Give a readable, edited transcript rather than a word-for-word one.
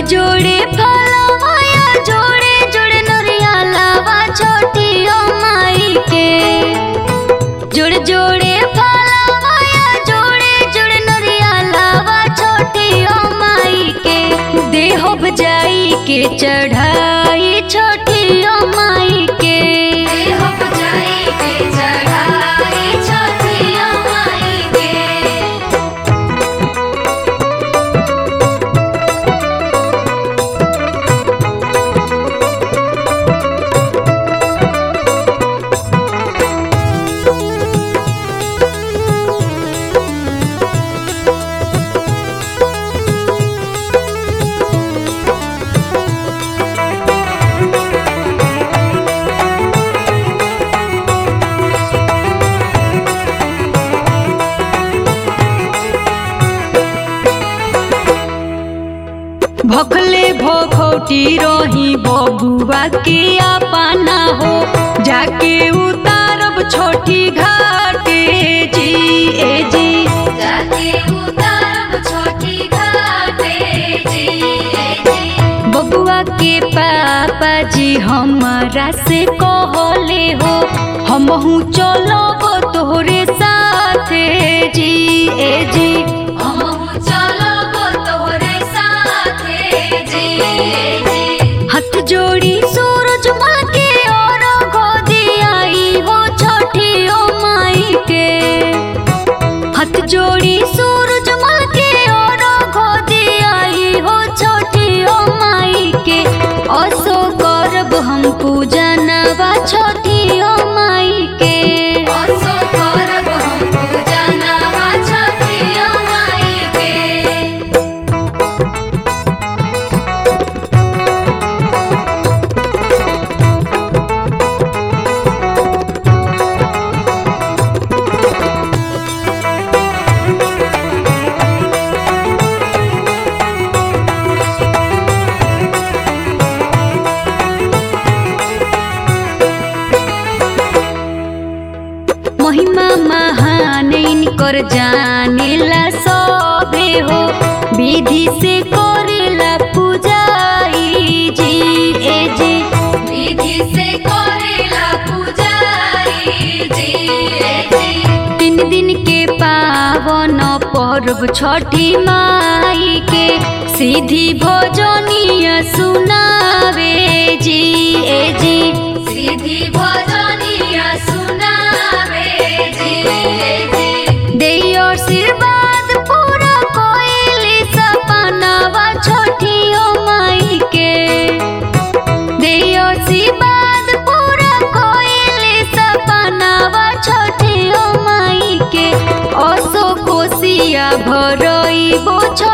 जोड़े फलवाया जोड़े जोड़े नरिया लावा छोटी ओ माई के। जोड़े जोड़े फलवाया जोड़े जोड़े नरिया लावा छोटी ओ माई के। देहो बजाई के चढ़ाई छोटी ओ माई के। देहो बजाई के चढ़ाई छोटी ओ माई के। भखले भखौटी रही बबुआ के अपना हो। जाके उतारब छोटी घाटे जी ए जी। जाके उतारब छोटी घाटे जी ए जी। बबुआ के पापा जी हमारा से कहले हो। हमहू चलब तोहरे साथे जी ए जी। हमहू चलब तोहरे साथे जी ए जी। हाथ जोड़ी सूरज मल के और गोदियाई हो छोटी ओ माई के। हाथ जोड़ी सूरज मल के और गोदियाई हो छोटी ओ माई के। असो करब हम पूजनवा छोटी ओ माई के। असो करब हम पूजनवा छोटी ओ माई के। महिमा महान इनकर जानेला सबे हो। विधि से करेला पूजाई जी ए जी। विधि से करेला पूजाई जी ए जी। 3 दिन के पावन पर्व छठी माई के। सीधी भजनिया सुनावे जी ए जी। सीधी भजनिया सुनावे जी ए जी। देई आशीर्वाद पूरा कोइली सपनावा छोटी ओ माई के। देई आशीर्वाद पूरा कोइली सपनावा छोटी ओ माई के। असो कोसिया भरई बो